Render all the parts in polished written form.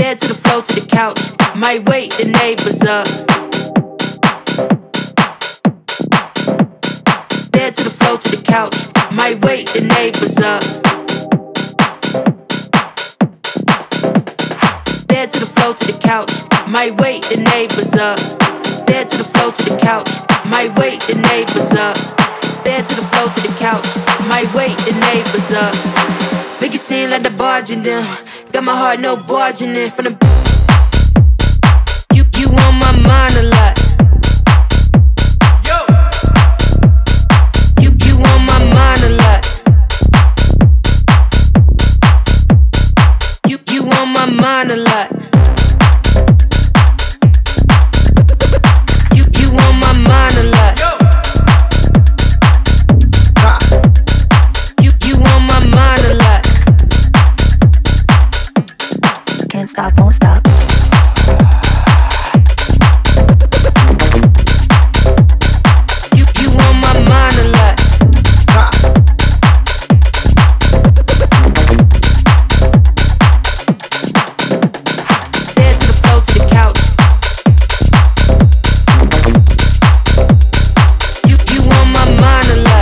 bed to the floor to the couch. Might wake the neighbors up. Bed to the floor to the couch. Might wake the neighbors up. Bed to the floor to the couch. Might wake the neighbors up. Bed to the floor to the couch. Might wake the neighbors up. Bed to the floor to the couch. Might wake the neighbors up. Make it seem like the barging down. Got my heart no barging in from the. You on my mind a lot. You on my mind a lot. You on my mind a lot. You on my mind a lot. You on my mind a lot. Can't stop, won't stop. You on my mind a lot. Bed to the floor to the couch. You on my mind a lot.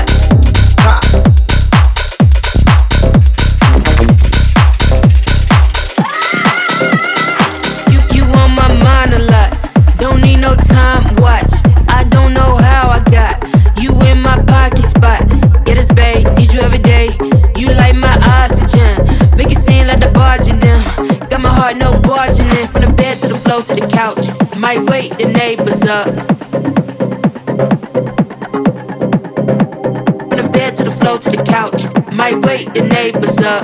You on my mind a lot. Don't need no time watch. I don't know how I got you in my pocket spot. Yeah, this babe, need you every day. You like my oxygen. Make it seem like the barging down. Got my heart no barging in. From the bed to the floor to the couch. Might wake the neighbors up. From the bed to the floor to the couch. Might wake the neighbors up.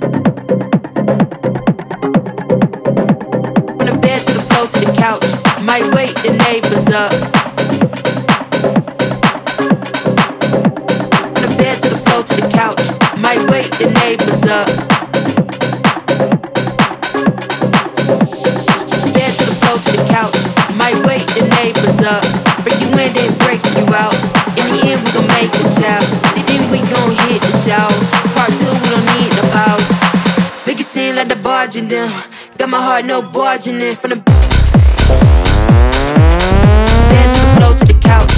From the bed to the floor to the couch. Might wake the neighbors up. From the bed to the floor to the couch. Might wake the neighbors up. Bed to the floor to the couch. Might wake the neighbors up. Bring you in, then break you out. In the end, we gon' make a child. Then we gon' hit the shower. Part 2, we don't need the pause. Make it seem like the barging down. Got my heart no barging in. From the bed to the floor to the couch.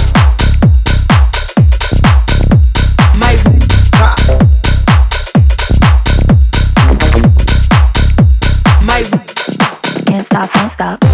Can't stop, won't stop.